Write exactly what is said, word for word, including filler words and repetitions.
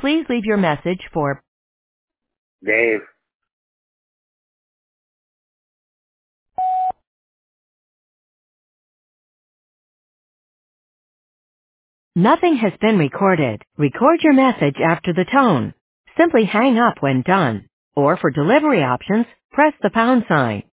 Please leave your message for Dave. Nothing has been recorded. Record your message after the tone. Simply hang up when done. Or for delivery options, press the pound sign.